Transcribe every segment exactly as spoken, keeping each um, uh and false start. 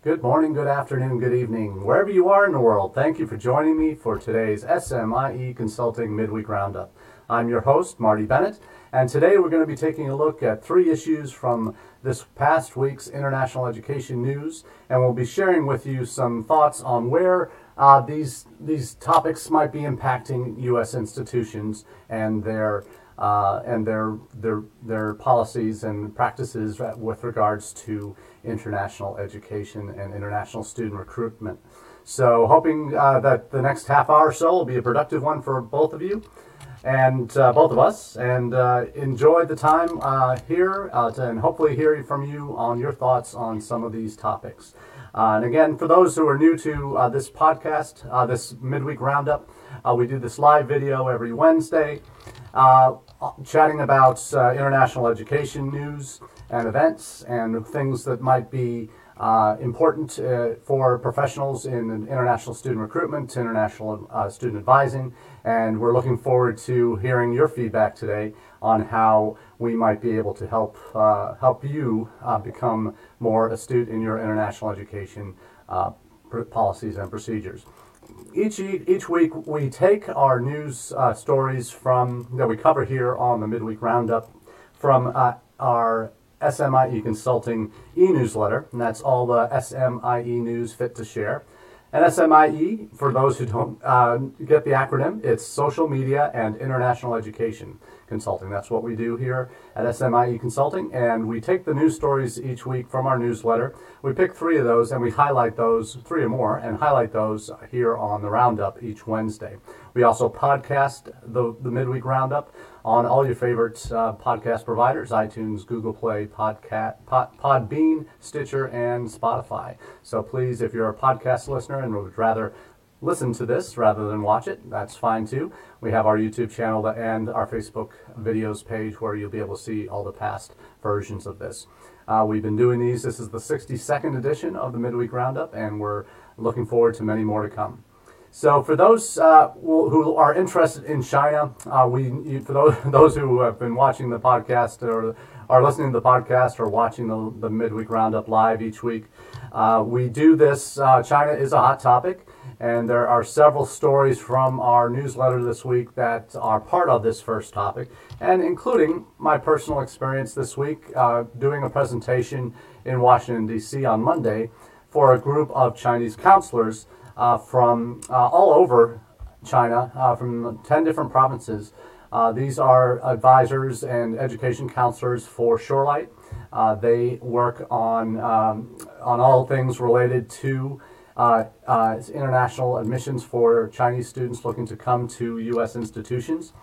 Good morning, good afternoon, good evening, wherever you are in the world. Thank you for joining me for today's S M I E Consulting Midweek Roundup. I'm your host, Marty Bennett, and today we're going to be taking a look at three issues from this past week's international education news, and we'll be sharing with you some thoughts on where uh, these these topics might be impacting U S institutions and their uh, and their their their policies and practices with regards to international education and international student recruitment. So hoping uh, that the next half hour or so will be a productive one for both of you and uh, both of us, and uh, enjoy the time uh, here uh, to, and hopefully hear from you on your thoughts on some of these topics. Uh, and again, for those who are new to uh, this podcast, uh, this midweek roundup, uh, we do this live video every Wednesday, uh, chatting about uh, international education news and events and things that might be uh, important uh, for professionals in international student recruitment, international uh, student advising, and we're looking forward to hearing your feedback today on how we might be able to help uh, help you uh, become more astute in your international education uh, policies and procedures. Each each week we take our news uh, stories from that we cover here on the Midweek Roundup from uh, our S M I E Consulting e-newsletter, and that's all the S M I E news fit to share. And S M I E, for those who don't uh, get the acronym, it's Social Media and International Education Consulting. That's what we do here at S M I E Consulting, and we take the news stories each week from our newsletter. We pick three of those, and we highlight those, three or more, and highlight those here on the Roundup each Wednesday. We also podcast the, the Midweek Roundup on all your favorite uh, podcast providers: iTunes, Google Play, Podcat, Pod, Podbean, Stitcher, and Spotify. So please, if you're a podcast listener and would rather listen to this rather than watch it, that's fine too. We have our YouTube channel and our Facebook videos page where you'll be able to see all the past versions of this. Uh, we've been doing these. This is the sixty-second edition of the Midweek Roundup, and we're looking forward to many more to come. So for those uh, who are interested in China, uh, we for those, those who have been watching the podcast or are listening to the podcast or watching the, the Midweek Roundup live each week, uh, we do this. Uh, China is a hot topic, and there are several stories from our newsletter this week that are part of this first topic, and including my personal experience this week uh, doing a presentation in Washington, D C on Monday for a group of Chinese counselors Uh, from uh, all over China, uh, from ten different provinces. Uh, these are advisors and education counselors for Shorelight. Uh, they work on um, on all things related to uh, uh, international admissions for Chinese students looking to come to U S institutions.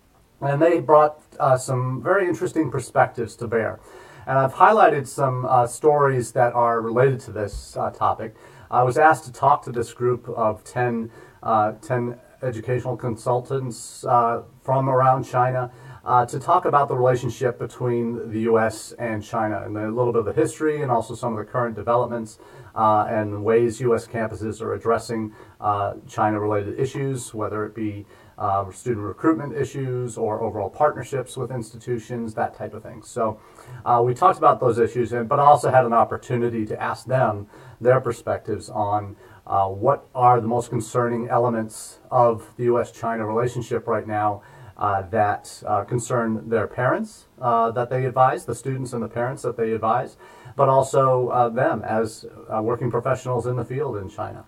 And they brought uh, some very interesting perspectives to bear. And I've highlighted some uh, stories that are related to this uh, topic. I was asked to talk to this group of ten, uh, ten educational consultants uh, from around China uh, to talk about the relationship between the U S and China, and a little bit of the history and also some of the current developments uh, and ways U S campuses are addressing uh, China-related issues, whether it be uh, student recruitment issues or overall partnerships with institutions, that type of thing. So uh, we talked about those issues, and, but also had an opportunity to ask them their perspectives on uh, what are the most concerning elements of the U S China relationship right now uh, that uh, concern their parents uh, that they advise, the students and the parents that they advise, but also uh, them as uh, working professionals in the field in China.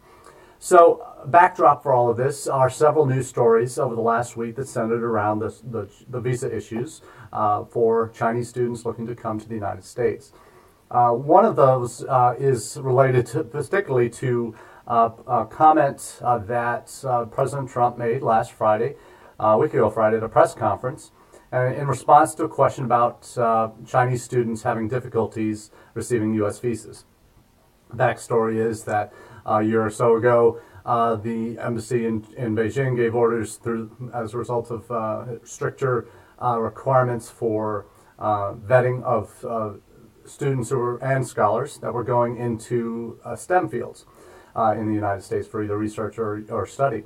So, backdrop for all of this are several news stories over the last week that centered around the, the, the visa issues uh, for Chinese students looking to come to the United States. Uh, one of those uh, is related to, particularly to uh, a comment uh, that uh, President Trump made last Friday, uh, a week ago Friday, at a press conference, uh, in response to a question about uh, Chinese students having difficulties receiving U S visas. The backstory is that a year or so ago, uh, the embassy in, in Beijing gave orders through as a result of uh, stricter uh, requirements for uh, vetting of uh, students who were, and scholars that were going into uh, STEM fields uh, in the United States for either research or, or study.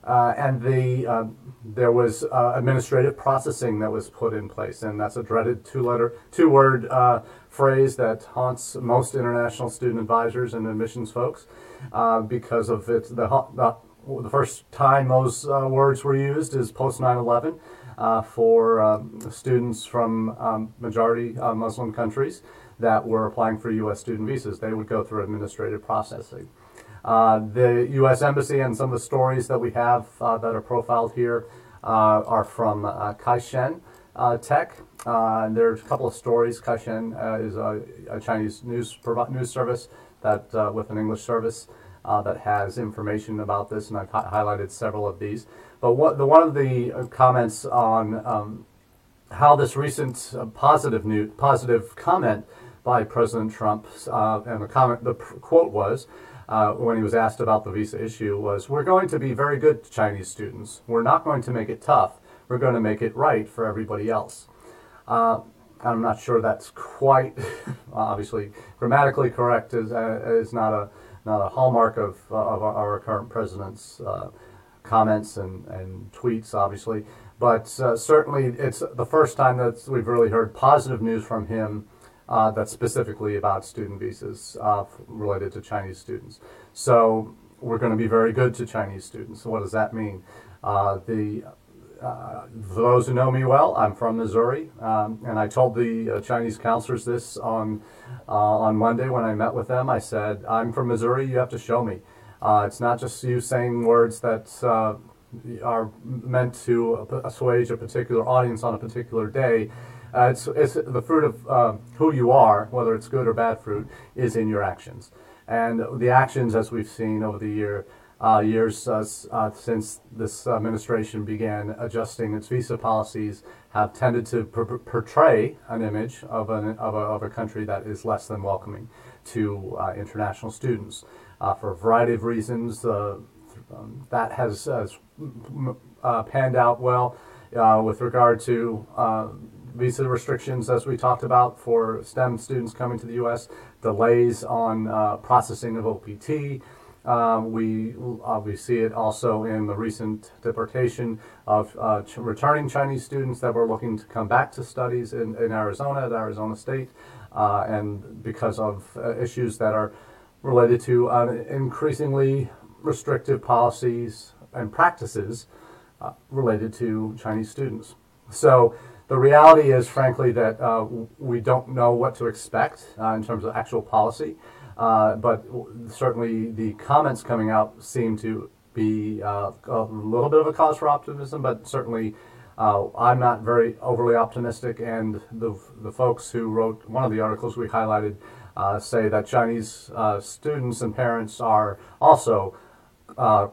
Uh, and the uh, there was uh, administrative processing that was put in place, and that's a dreaded two-letter, two-word uh, phrase that haunts most international student advisors and admissions folks uh, because of it. The, the the first time those uh, words were used is post nine eleven uh, for um, students from um, majority uh, Muslim countries that were applying for U S student visas. They would go through administrative processing. Uh, the U S Embassy and some of the stories that we have uh, that are profiled here uh, are from uh, Caixin uh, Tech. Uh, and there's a couple of stories. Caixin uh, is a, a Chinese news news service that uh, with an English service uh, that has information about this, and I've hi highlighted several of these. But what the one of the comments on um, how this recent uh, positive new positive comment by President Trump, uh, and the comment, the quote was, Uh, when he was asked about the visa issue, was, "We're going to be very good to Chinese students. We're not going to make it tough. We're going to make it right for everybody else." Uh, I'm not sure that's quite, obviously, grammatically correct. Is uh, is not a not a hallmark of uh, of our, our current president's uh, comments and and tweets, obviously. But uh, certainly, it's the first time that we've really heard positive news from him. Uh, that's specifically about student visas uh, related to Chinese students. So we're going to be very good to Chinese students. What does that mean? Uh, the uh, for those who know me well, I'm from Missouri, um, and I told the uh, Chinese counselors this on uh, on Monday when I met with them. I said, "I'm from Missouri. You have to show me. Uh, it's not just you saying words that uh, are meant to assuage a particular audience on a particular day." Uh, it's, it's the fruit of uh, who you are, whether it's good or bad fruit, is in your actions. And the actions, as we've seen over the year, uh, years uh, uh, since this administration began adjusting its visa policies, have tended to per portray an image of, an, of, a, of a country that is less than welcoming to uh, international students. Uh, for a variety of reasons, uh, um, that has, has uh, panned out well uh, with regard to uh, visa restrictions, as we talked about, for STEM students coming to the U S, delays on uh, processing of O P T. Um, we uh, we see it also in the recent deportation of uh, ch returning Chinese students that were looking to come back to studies in, in Arizona, at Arizona State, uh, and because of uh, issues that are related to uh, increasingly restrictive policies and practices uh, related to Chinese students. So the reality is, frankly, that uh, we don't know what to expect uh, in terms of actual policy, uh, but certainly the comments coming out seem to be uh, a little bit of a cause for optimism, but certainly uh, I'm not very overly optimistic, and the, the folks who wrote one of the articles we highlighted uh, say that Chinese uh, students and parents are also uh,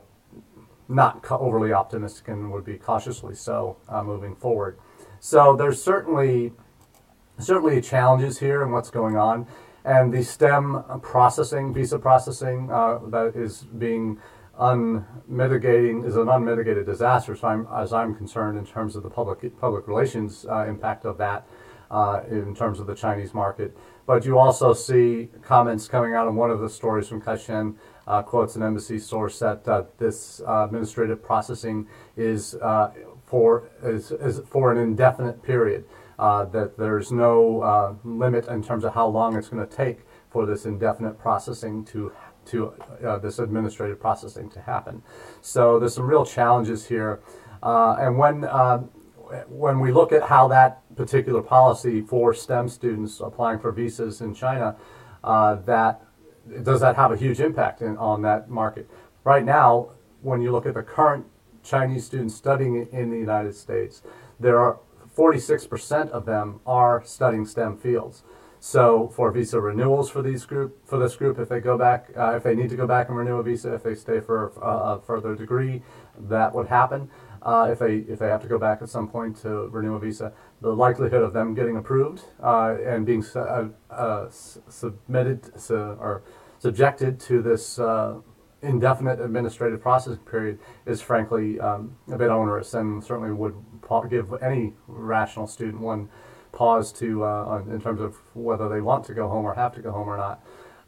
not overly optimistic and would be cautiously so uh, moving forward. So there's certainly certainly challenges here in what's going on, and the STEM processing, visa processing, uh, that is being unmitigating is an unmitigated disaster. So I'm, as I'm concerned, in terms of the public public relations uh, impact of that, uh, in terms of the Chinese market. But you also see comments coming out in one of the stories from Caixin, uh, quotes an embassy source that uh, this uh, administrative processing is. Uh, For is, is for an indefinite period, uh, that there's no uh, limit in terms of how long it's going to take for this indefinite processing to to uh, this administrative processing to happen. So there's some real challenges here, uh, and when uh, when we look at how that particular policy for STEM students applying for visas in China, uh, that does that have a huge impact in, on that market? Right now, when you look at the current Chinese students studying in the United States, there are forty-six percent of them are studying STEM fields. So for visa renewals for these group for this group, if they go back, uh, if they need to go back and renew a visa, if they stay for a, a further degree, that would happen. Uh, if they if they have to go back at some point to renew a visa, the likelihood of them getting approved uh, and being uh, uh, submitted so, or subjected to this Uh, indefinite administrative processing period is frankly um, a bit onerous, and certainly would give any rational student one pause to uh, in terms of whether they want to go home or have to go home or not.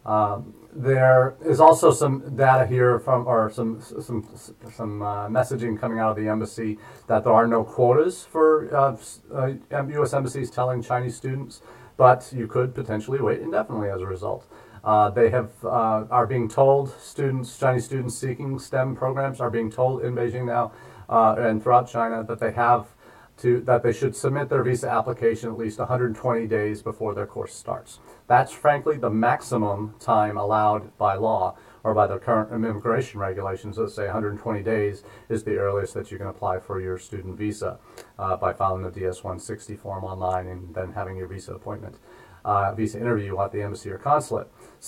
Um, there is also some data here from, or some some some uh, messaging coming out of the embassy that there are no quotas for uh, uh, U S embassies telling Chinese students, but you could potentially wait indefinitely as a result. Uh, they have uh, are being told students, Chinese students seeking STEM programs are being told in Beijing now uh, and throughout China that they have to that they should submit their visa application at least one hundred twenty days before their course starts. That's frankly the maximum time allowed by law or by the current immigration regulations that say one hundred twenty days is the earliest that you can apply for your student visa uh, by filing the D S one sixty form online and then having your visa appointment, uh, visa interview at the embassy or consulate.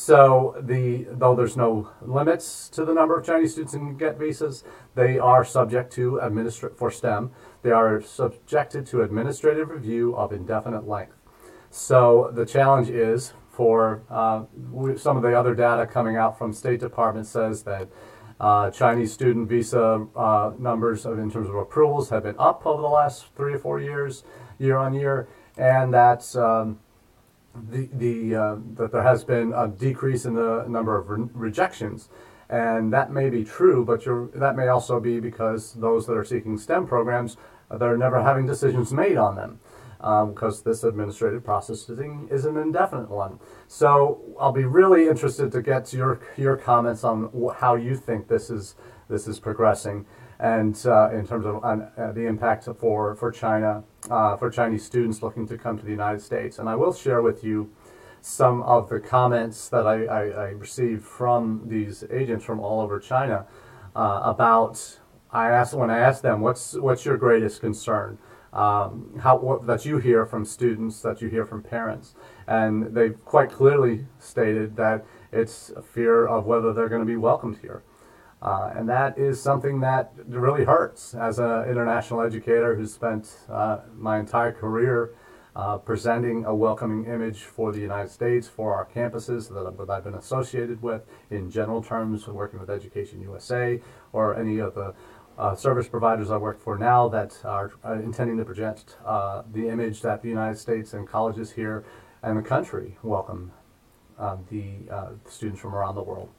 So the though there's no limits to the number of Chinese students who can get visas, they are subject to administra- for STEM. They are subjected to administrative review of indefinite length. So the challenge is for uh, some of the other data coming out from State Department says that uh, Chinese student visa uh, numbers of, in terms of approvals have been up over the last three or four years, year on year, and that um, the the uh, that there has been a decrease in the number of re- rejections. And that may be true, but you're, that may also be because those that are seeking STEM programs, uh, they're never having decisions made on them. Because um, this administrative processing is an indefinite one. So I'll be really interested to get to your your comments on wh- how you think this is this is progressing, and uh, in terms of uh, the impact for for China uh, for Chinese students looking to come to the United States. And I will share with you some of the comments that I, I, I received from these agents from all over China uh, about. I asked when I asked them, what's what's your greatest concern? Um, how what, that you hear from students, that you hear from parents, and they've quite clearly stated that it's a fear of whether they're going to be welcomed here, uh, and that is something that really hurts. As an international educator who's spent uh, my entire career uh, presenting a welcoming image for the United States, for our campuses that I've, that I've been associated with, in general terms, working with Education U S A or any of the Uh, service providers I work for now that are uh, intending to project uh, the image that the United States and colleges here and the country welcome uh, the uh, students from around the world.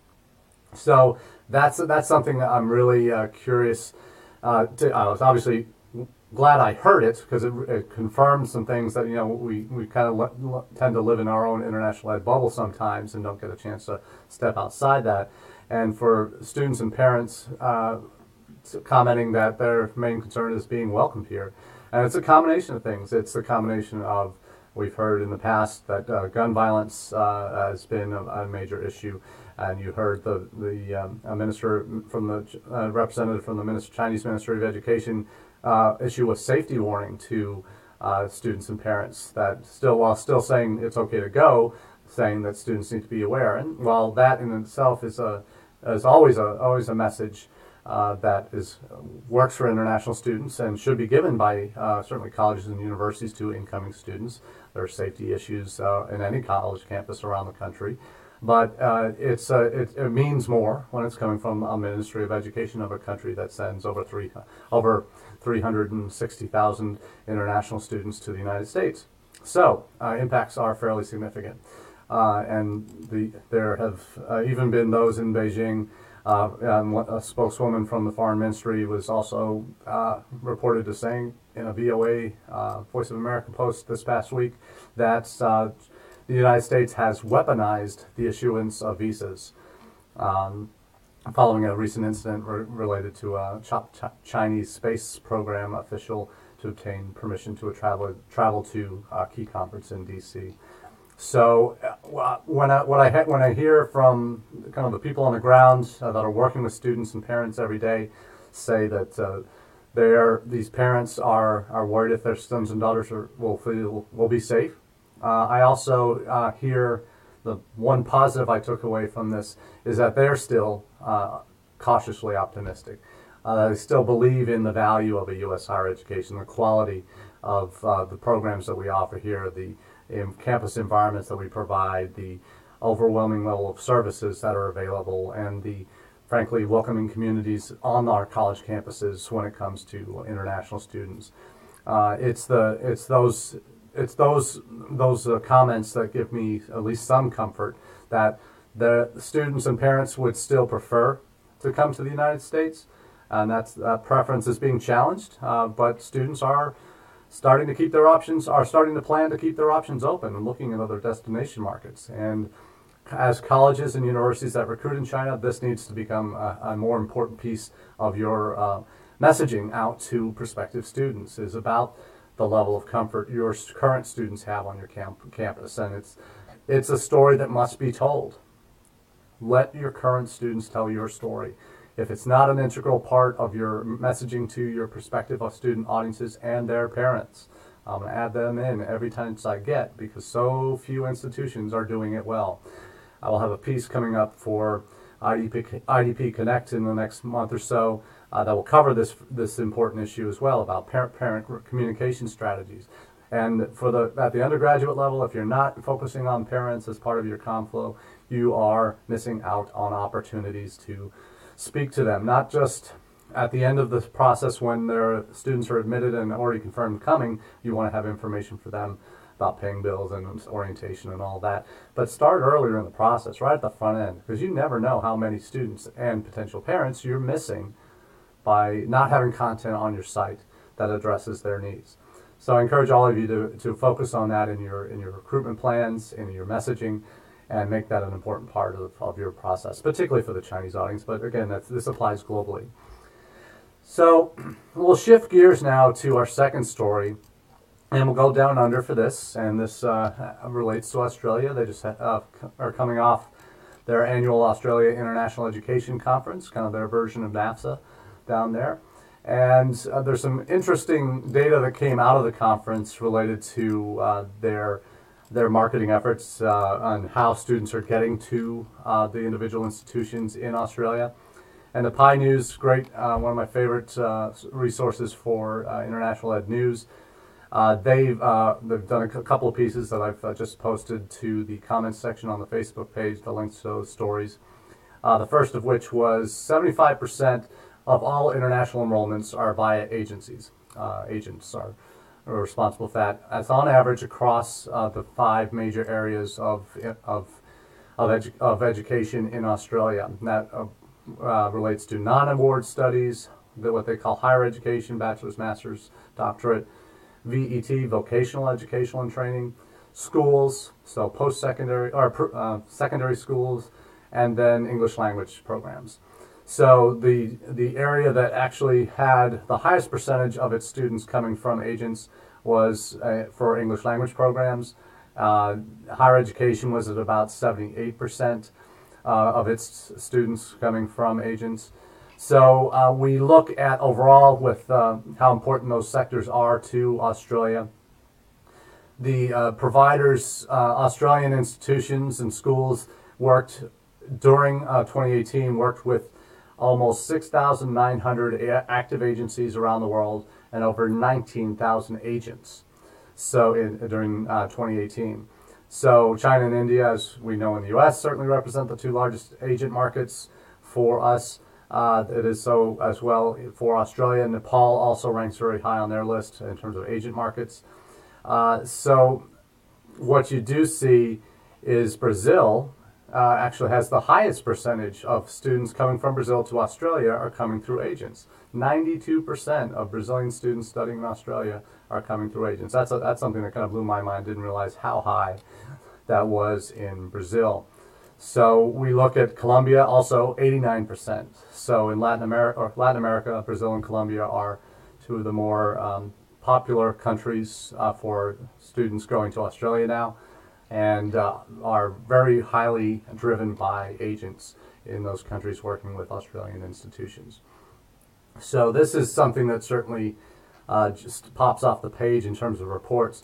So that's that's something that I'm really uh, curious uh, to. I was obviously glad I heard it because it, it confirmed some things that, you know, we, we kind of le- le- tend to live in our own international ed bubble sometimes and don't get a chance to step outside that. And for students and parents, uh, commenting that their main concern is being welcomed here. And it's a combination of things. It's a combination of, we've heard in the past that uh, gun violence uh, has been a, a major issue. And you heard the, the um, a minister from the uh, representative from the minister, Chinese Ministry of Education uh, issue a safety warning to uh, students and parents that still, while still saying it's okay to go, saying that students need to be aware. And while that in itself is a is always a always a message Uh, that is uh, works for international students and should be given by uh, certainly colleges and universities to incoming students. There are safety issues uh, in any college campus around the country, but uh, it's uh, it, it means more when it's coming from a Ministry of Education of a country that sends over three over three hundred sixty thousand international students to the United States. So uh, impacts are fairly significant, uh, and the there have uh, even been those in Beijing. Uh, and a spokeswoman from the Foreign Ministry was also uh, reported as saying in a V O A, uh, Voice of America post this past week, that uh, the United States has weaponized the issuance of visas um, following a recent incident re- related to a ch- ch- Chinese space program official to obtain permission to a travel, travel to a key conference in D C So uh, when I when I ha- when I hear from kind of the people on the ground uh, that are working with students and parents every day, say that uh, they're these parents are are worried if their sons and daughters are, will feel will be safe. Uh, I also uh, hear the one positive I took away from this is that they're still uh, cautiously optimistic. Uh, they still believe in the value of a U S higher education, the quality of uh, the programs that we offer here, the in campus environments that we provide, the overwhelming level of services that are available, and the frankly welcoming communities on our college campuses when it comes to international students. Uh, it's the it's those it's those those uh, comments that give me at least some comfort that The students and parents would still prefer to come to the United States, and that's, that preference is being challenged, uh, but students are starting to keep their options, are starting to plan to keep their options open and looking at other destination markets. And as colleges and universities that recruit in China, this needs to become a, a more important piece of your uh, messaging out to prospective students, is about the level of comfort your current students have on your camp campus. And it's, it's a story that must be told. Let your current students tell your story. If it's not an integral part of your messaging to your prospective student audiences and their parents, I'm going to add them in every time I get, because so few institutions are doing it well. I will have a piece coming up for I D P, I D P Connect in the next month or so uh, that will cover this this important issue as well, about parent-parent communication strategies. And for the at the undergraduate level, if you're not focusing on parents as part of your ComFlow, you are missing out on opportunities to speak to them, not just at the end of the process when their students are admitted and already confirmed coming. You want to have information for them about paying bills and orientation and all that, but start earlier in the process, right at the front end, because you never know how many students and potential parents you're missing by not having content on your site that addresses their needs. So I encourage all of you to, to focus on that in your in your recruitment plans, in your messaging, and make that an important part of, of your process, particularly for the Chinese audience. But again, that's, this applies globally. So we'll shift gears now to our second story, and we'll go down under for this. And this uh, relates to Australia. They just uh, are coming off their annual Australia International Education Conference, kind of their version of NAFSA down there. And uh, there's some interesting data that came out of the conference related to uh, their their marketing efforts uh, on how students are getting to uh, the individual institutions in Australia. And the Pi News, great, uh, one of my favorite uh, resources for uh, international ed news. Uh, they've, uh, they've done a couple of pieces that I've uh, just posted to the comments section on the Facebook page, the links to those stories. Uh, the first of which was seventy-five percent of all international enrollments are via agencies. Uh, agents are, are responsible for that. That's on average across uh, the five major areas of of of, edu of education in Australia. And that uh, uh, relates to non-award studies, the, what they call higher education, bachelor's, master's, doctorate, V E T, vocational educational and training, schools, so post-secondary or uh, secondary schools, and then English language programs. So the, the area that actually had the highest percentage of its students coming from agents was uh, for English language programs. Uh, higher education was at about seventy-eight percent uh, of its students coming from agents. So uh, we look at overall with uh, how important those sectors are to Australia. The uh, providers, uh, Australian institutions and schools worked during uh, twenty eighteen, worked with almost six thousand nine hundred active agencies around the world and over nineteen thousand agents. So in, during uh, twenty eighteen. So China and India, as we know in the U S, certainly represent the two largest agent markets for us. Uh, it is so as well for Australia. Nepal also ranks very high on their list in terms of agent markets. Uh, so what you do see is Brazil uh, actually has the highest percentage of students coming from Brazil to Australia are coming through agents. ninety-two percent of Brazilian students studying in Australia are coming through agents. That's, a, that's something that kind of blew my mind. Didn't realize how high that was in Brazil. So we look at Colombia, also eighty-nine percent. So in Latin America, or Latin America, Brazil and Colombia are two of the more um, popular countries uh, for students going to Australia now, and uh, are very highly driven by agents in those countries working with Australian institutions. So this is something that certainly uh, just pops off the page in terms of reports.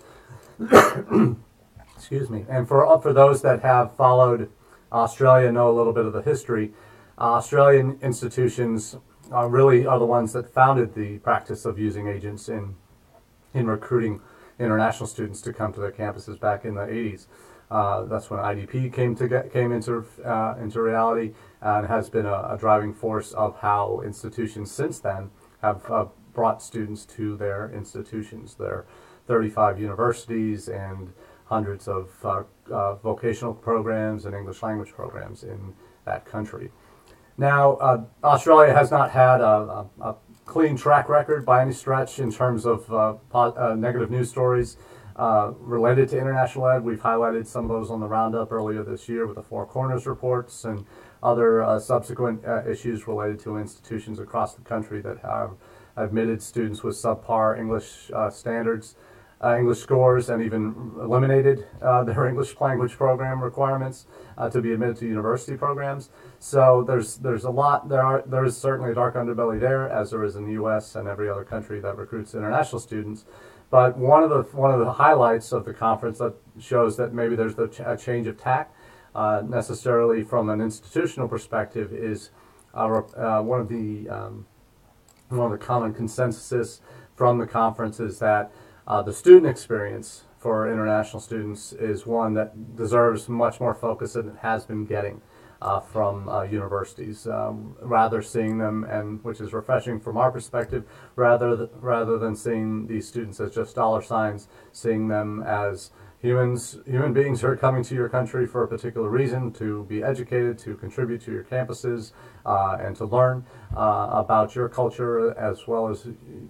Excuse me. And for, for those that have followed Australia, know a little bit of the history, uh, Australian institutions uh, really are the ones that founded the practice of using agents in, in recruiting international students to come to their campuses back in the eighties. Uh, that's when I D P came to get, came into uh, into reality, and has been a, a driving force of how institutions since then have uh, brought students to their institutions. There are thirty-five universities and one hundreds of uh, uh, vocational programs and English language programs in that country. Now, uh, Australia has not had a, a, a clean track record by any stretch in terms of uh, po- uh, negative news stories uh, related to international ed. We've highlighted some of those on the roundup earlier this year with the Four Corners reports and other uh, subsequent uh, issues related to institutions across the country that have admitted students with subpar English uh, standards, uh, English scores, and even eliminated uh, their English language program requirements uh, to be admitted to university programs. So there's there's a lot. There are there is certainly a dark underbelly there, as there is in the U S and every other country that recruits international students. But one of the one of the highlights of the conference that shows that maybe there's a, ch- a change of tack, uh, necessarily from an institutional perspective, is our, uh, one of the um, one of the common consensuses from the conference is that uh, the student experience for international students is one that deserves much more focus than it has been getting uh, from uh, universities. Um, rather seeing them, and which is refreshing from our perspective, rather th- rather than seeing these students as just dollar signs, seeing them as humans, human beings who are coming to your country for a particular reason, to be educated, to contribute to your campuses, uh, and to learn uh, about your culture, as well as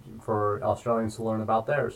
for Australians to learn about theirs.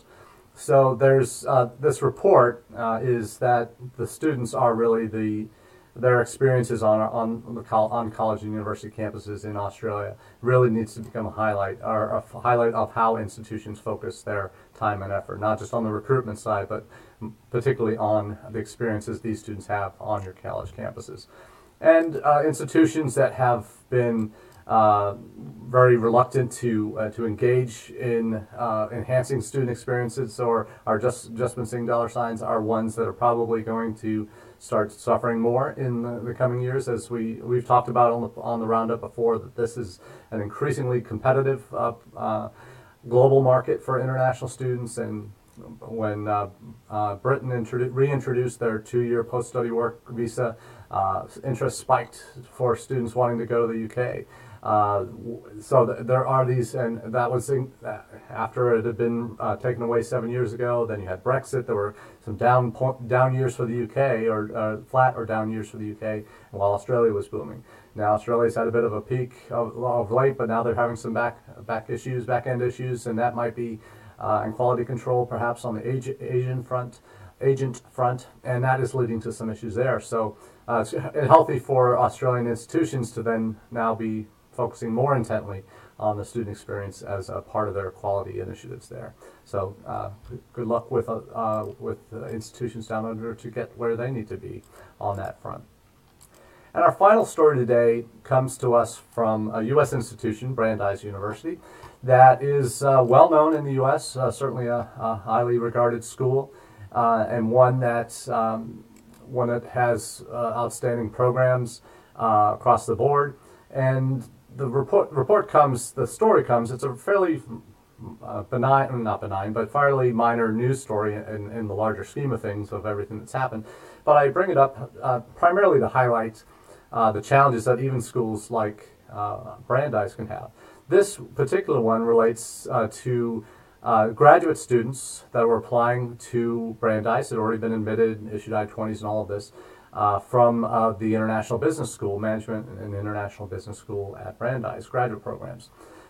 So there's uh, this report uh, is that the students are really the their experiences on on the col- on college and university campuses in Australia really needs to become a highlight or a highlight of how institutions focus their time and effort, not just on the recruitment side, but particularly on the experiences these students have on your college campuses. And uh, institutions that have been uh, very reluctant to uh, to engage in uh, enhancing student experiences, or are just just been seeing dollar signs, are ones that are probably going to start suffering more in the, the coming years. As we we've talked about on the on the roundup before, that this is an increasingly competitive uh, uh, global market for international students. And when uh, uh, Britain introdu- reintroduced their two-year post-study work visa, uh, interest spiked for students wanting to go to the U K. Uh, so th- there are these, and that was in, uh, after it had been uh, taken away seven years ago. Then you had Brexit. There were some down po- down years for the U K, or uh, flat or down years for the U K, while Australia was booming. Now Australia's had a bit of a peak of, of late, but now they're having some back back issues, back end issues, and that might be uh, and quality control perhaps on the ag- Asian front, agent front, and that is leading to some issues there. So uh, it's healthy for Australian institutions to then now be focusing more intently on the student experience as a part of their quality initiatives there. So uh, good luck with uh, uh, with uh, institutions down under to get where they need to be on that front. And our final story today comes to us from a U S institution, Brandeis University, that is uh, well known in the U S, uh, certainly a, a highly regarded school, uh, and one that um, one that has uh, outstanding programs uh, across the board. And the report report comes, the story comes, it's a fairly uh, benign, not benign, but fairly minor news story in, in the larger scheme of things of everything that's happened. But I bring it up uh, primarily to highlight uh, the challenges that even schools like uh, Brandeis can have. This particular one relates uh, to uh, graduate students that were applying to Brandeis, had already been admitted, issued I twenties and all of this, Uh, from uh, the International Business School, Management and International Business School at Brandeis graduate programs.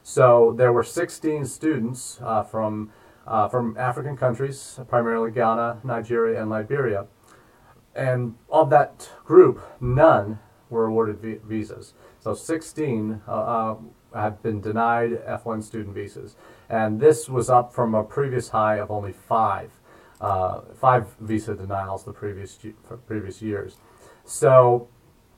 So there were sixteen students uh, from uh, from African countries, primarily Ghana, Nigeria, and Liberia. And of that group, none were awarded vi- visas. So sixteen uh, uh, have been denied F one student visas. And this was up from a previous high of only five. Uh, five visa denials the previous previous years. So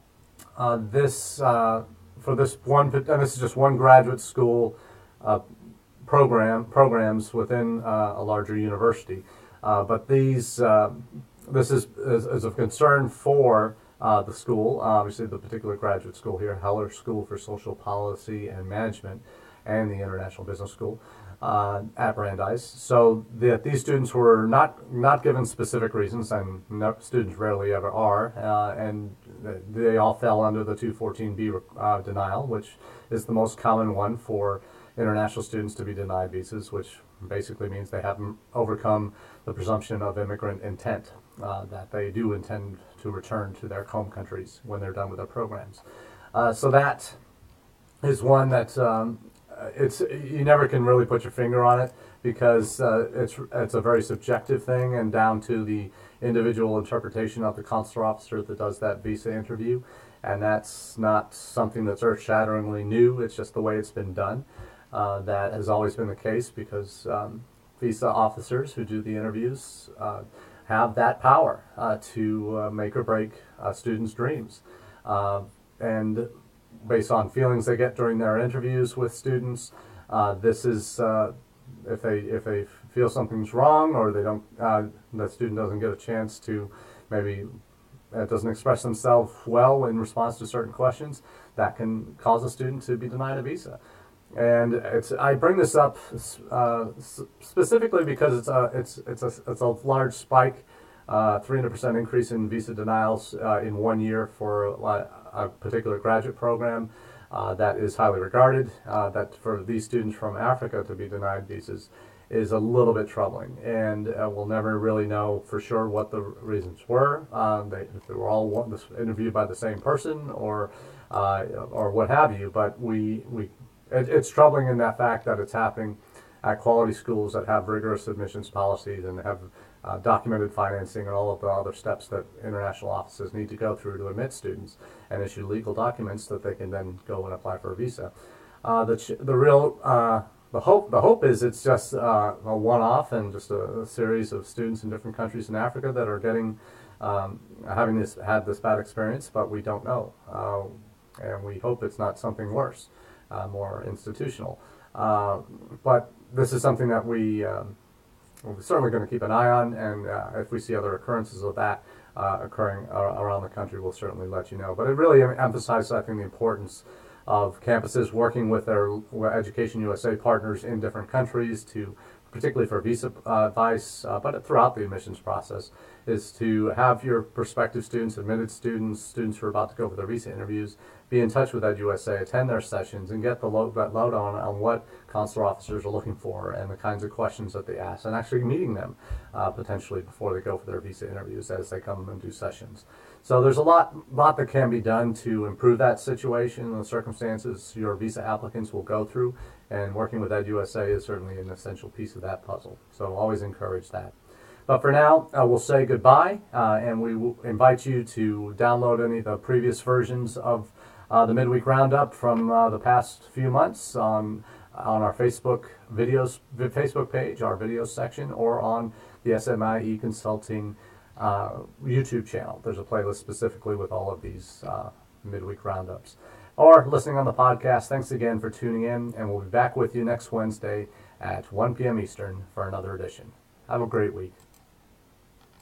uh, this uh, for this one, and this is just one graduate school uh, program programs within uh, a larger university. Uh, but these uh, this is, is is of concern for uh, the school, obviously the particular graduate school here, Heller School for Social Policy and Management, and the International Business School. Uh, at Brandeis, so that these students were not not given specific reasons, and no, students rarely ever are, uh, and they all fell under the two fourteen B uh, denial, which is the most common one for international students to be denied visas, which basically means they haven't overcome the presumption of immigrant intent. uh, that they do intend to return to their home countries when they're done with their programs. Uh, so that is one that um, it's you never can really put your finger on it, because uh, it's it's a very subjective thing and down to the individual interpretation of the consular officer that does that visa interview, and that's not something that's earth-shatteringly new. It's just the way it's been done. Uh, that has always been the case, because um, visa officers who do the interviews uh, have that power uh, to uh, make or break uh, students' dreams. Uh, and based on feelings they get during their interviews with students, uh, this is, uh, if they if they feel something's wrong, or they don't, uh, the student doesn't get a chance to, maybe uh, doesn't express themselves well in response to certain questions, that can cause a student to be denied a visa. And it's I bring this up uh, specifically because it's a it's it's a it's a large spike, uh, three hundred percent increase in visa denials uh, in one year for a, a particular graduate program uh, that is highly regarded. Uh, that for these students from Africa to be denied visas is a little bit troubling, and uh, we'll never really know for sure what the reasons were. Um, they, if they were all one, interviewed by the same person, or uh, or what have you. But we we. It, it's troubling in that fact that it's happening at quality schools that have rigorous admissions policies and have uh, documented financing and all of the other steps that international offices need to go through to admit students and issue legal documents that they can then go and apply for a visa. Uh, the ch- the real uh, the hope the hope is it's just uh, a one-off and just a, a series of students in different countries in Africa that are getting um, having this had this bad experience, but we don't know, uh, and we hope it's not something worse. Uh, more institutional. Uh, but this is something that we, um, we're certainly going to keep an eye on, and uh, if we see other occurrences of that uh, occurring uh, around the country, we'll certainly let you know. But it really emphasizes, I think, the importance of campuses working with their Education U S A partners in different countries, to particularly for visa uh, advice, uh, but throughout the admissions process, is to have your prospective students, admitted students, students who are about to go for their visa interviews, be in touch with EdUSA, attend their sessions, and get the load, that load on, on what consular officers are looking for and the kinds of questions that they ask, and actually meeting them uh, potentially before they go for their visa interviews as they come and do sessions. So there's a lot, lot that can be done to improve that situation and the circumstances your visa applicants will go through, and working with EdUSA is certainly an essential piece of that puzzle. So always encourage that. But for now, uh, we'll say goodbye, uh, and we will invite you to download any of the previous versions of uh, the Midweek Roundup from uh, the past few months on on our Facebook videos, Facebook page, our videos section, or on the S M I E Consulting uh, YouTube channel. There's a playlist specifically with all of these uh, Midweek Roundups. Or listening on the podcast. Thanks again for tuning in, and we'll be back with you next Wednesday at one p.m. Eastern for another edition. Have a great week.